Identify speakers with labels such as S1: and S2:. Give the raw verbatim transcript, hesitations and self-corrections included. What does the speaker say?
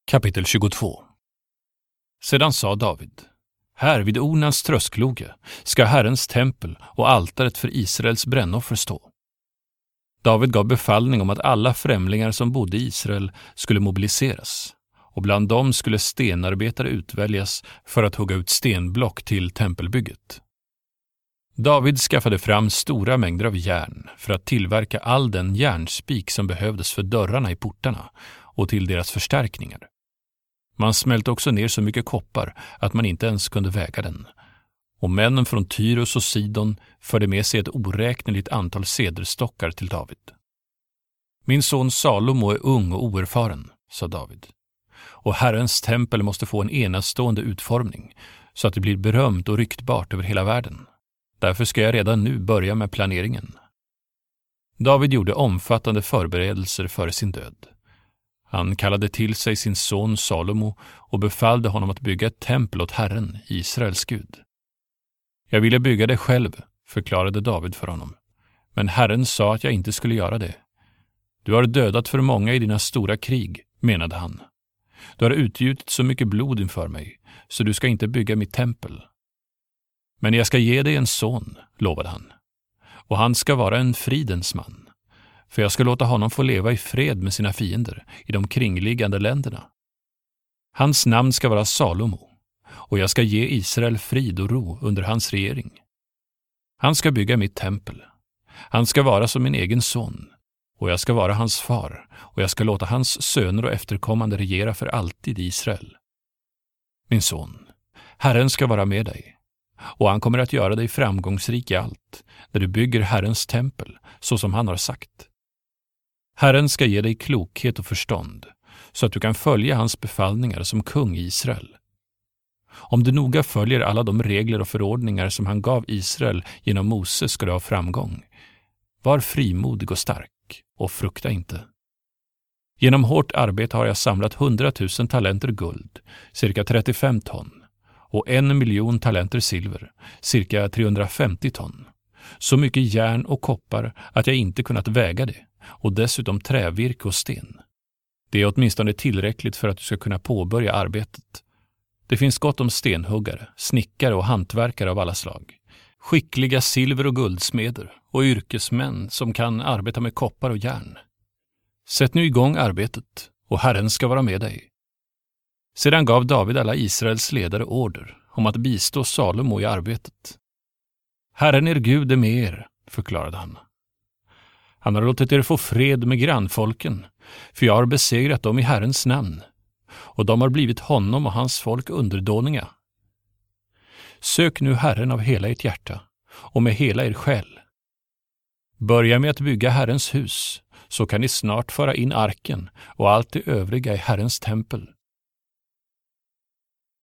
S1: Kapitel tjugotvå. Sedan sa David: Här vid Ornans tröskloge ska Herrens tempel och altaret för Israels brännoffer stå. David gav befallning om att alla främlingar som bodde i Israel skulle mobiliseras, och bland dem skulle stenarbetare utväljas för att hugga ut stenblock till tempelbygget. David skaffade fram stora mängder av järn för att tillverka all den järnspik som behövdes för dörrarna i portarna och till deras förstärkningar. Man smälte också ner så mycket koppar att man inte ens kunde väga den. Och männen från Tyrus och Sidon förde med sig ett oräkneligt antal cederstockar till David. Min son Salomo är ung och oerfaren, sa David. Och Herrens tempel måste få en enastående utformning så att det blir berömt och ryktbart över hela världen. Därför ska jag redan nu börja med planeringen. David gjorde omfattande förberedelser före sin död. Han kallade till sig sin son Salomo och befallde honom att bygga ett tempel åt Herren, Israels Gud. Jag ville bygga det själv, förklarade David för honom. Men Herren sa att jag inte skulle göra det. Du har dödat för många i dina stora krig, menade han. Du har utgjutit så mycket blod inför mig, så du ska inte bygga mitt tempel. Men jag ska ge dig en son, lovade han. Och han ska vara en fridens man. För jag ska låta honom få leva i fred med sina fiender i de kringliggande länderna. Hans namn ska vara Salomo, och jag ska ge Israel frid och ro under hans regering. Han ska bygga mitt tempel. Han ska vara som min egen son, och jag ska vara hans far, och jag ska låta hans söner och efterkommande regera för alltid i Israel. Min son, Herren ska vara med dig, och han kommer att göra dig framgångsrik i allt, när du bygger Herrens tempel, så som han har sagt. Herren ska ge dig klokhet och förstånd, så att du kan följa hans befallningar som kung i Israel. Om du noga följer alla de regler och förordningar som han gav Israel genom Mose ska du ha framgång. Var frimodig och stark, och frukta inte. Genom hårt arbete har jag samlat hundratusen talenter guld, cirka trettiofem ton, och en miljon talenter silver, cirka trehundrafemtio ton. Så mycket järn och koppar att jag inte kunnat väga det, och dessutom trävirke och sten. Det är åtminstone tillräckligt för att du ska kunna påbörja arbetet. Det finns gott om stenhuggare, snickare och hantverkare av alla slag. Skickliga silver- och guldsmeder och yrkesmän som kan arbeta med koppar och järn. Sätt nu igång arbetet, och Herren ska vara med dig. Sedan gav David alla Israels ledare order om att bistå Salomo i arbetet. Herren er Gud är med er, förklarade han. Han har låtit er få fred med grannfolken, för jag har besegrat dem i Herrens namn, och de har blivit honom och hans folk underdåniga. Sök nu Herren av hela ert hjärta och med hela er själ. Börja med att bygga Herrens hus, så kan ni snart föra in arken och allt det övriga i Herrens tempel.